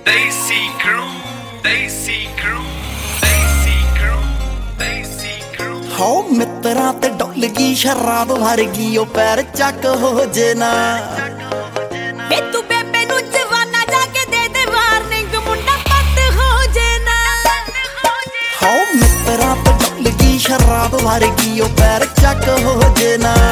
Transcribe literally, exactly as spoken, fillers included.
Desi crew, Desi crew, Desi crew, Desi crew। हो मित्रा ते डुल गई शराब वर्गी ओ पैर चक हो जेना वे तू बेबे नू जवाना जाके दे दे वार्निंग मुंडा पत हो जेना। हो मित्रा ते डुल गई शराब वर्गी ओ पैर चक हो जेना।